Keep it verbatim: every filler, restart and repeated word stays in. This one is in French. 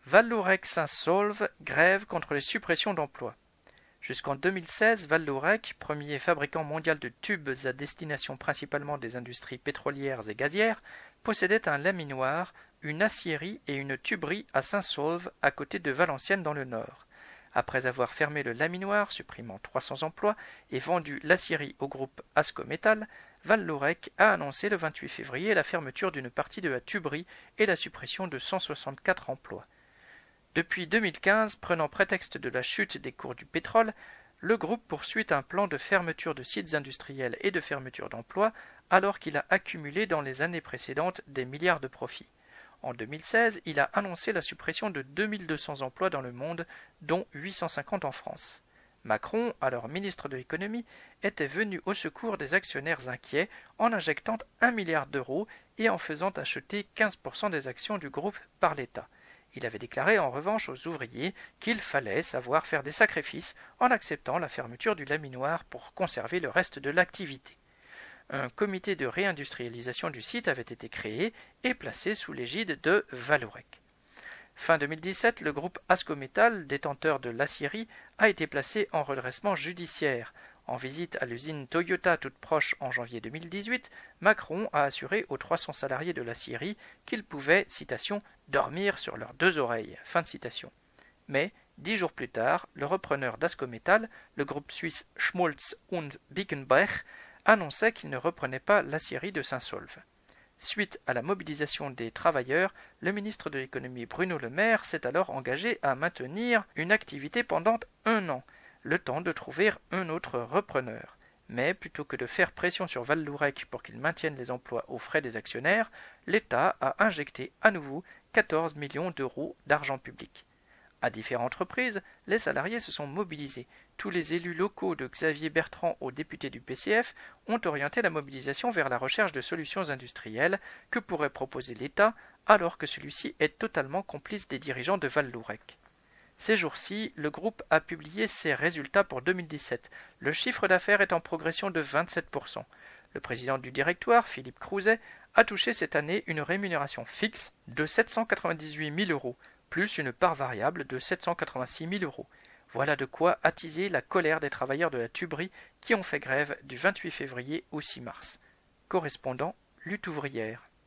Vallourec-Saint-Saulve, grève contre les suppressions d'emplois. Jusqu'en deux mille seize, Vallourec, premier fabricant mondial de tubes à destination principalement des industries pétrolières et gazières, possédait un laminoir, une aciérie et une tuberie à Saint-Saulve, à côté de Valenciennes dans le Nord. Après avoir fermé le laminoir, supprimant trois cents emplois, et vendu l'aciérie au groupe Ascométal, Vallourec a annoncé le vingt-huit février la fermeture d'une partie de la tuberie et la suppression de cent soixante-quatre emplois. Depuis deux mille quinze, prenant prétexte de la chute des cours du pétrole, le groupe poursuit un plan de fermeture de sites industriels et de fermeture d'emplois, alors qu'il a accumulé dans les années précédentes des milliards de profits. En deux mille seize, il a annoncé la suppression de deux mille deux cents emplois dans le monde, dont huit cent cinquante en France. Macron, alors ministre de l'économie, était venu au secours des actionnaires inquiets en injectant un milliard d'euros et en faisant acheter quinze pour cent des actions du groupe par l'État. Il avait déclaré en revanche aux ouvriers qu'il fallait savoir faire des sacrifices en acceptant la fermeture du laminoir pour conserver le reste de l'activité. Un comité de réindustrialisation du site avait été créé et placé sous l'égide de Vallourec. Fin deux mille dix-sept, le groupe Ascométal, détenteur de l'aciérie, a été placé en redressement judiciaire. En visite à l'usine Toyota toute proche en janvier deux mille dix-huit, Macron a assuré aux trois cents salariés de l'aciérie qu'ils pouvaient, citation, « dormir sur leurs deux oreilles ». Fin de citation. Mais, dix jours plus tard, le repreneur d'Ascométal, le groupe suisse Schmolz und Bickenbach, annonçait qu'il ne reprenait pas l'aciérie de Saint-Saulve. Suite à la mobilisation des travailleurs, le ministre de l'économie Bruno Le Maire s'est alors engagé à maintenir une activité pendant un an, le temps de trouver un autre repreneur. Mais plutôt que de faire pression sur Vallourec pour qu'il maintienne les emplois aux frais des actionnaires, l'État a injecté à nouveau quatorze millions d'euros d'argent public. À différentes reprises, les salariés se sont mobilisés. Tous les élus locaux de Xavier Bertrand aux députés du P C F ont orienté la mobilisation vers la recherche de solutions industrielles que pourrait proposer l'État, alors que celui-ci est totalement complice des dirigeants de Vallourec. Ces jours-ci, le groupe a publié ses résultats pour deux mille dix-sept. Le chiffre d'affaires est en progression de vingt-sept pour cent. Le président du directoire, Philippe Crouzet, a touché cette année une rémunération fixe de sept cent quatre-vingt-dix-huit mille euros, plus une part variable de sept cent quatre-vingt-six mille euros. Voilà de quoi attiser la colère des travailleurs de la tuberie qui ont fait grève du vingt-huit février au six mars. Correspondant Lutte ouvrière.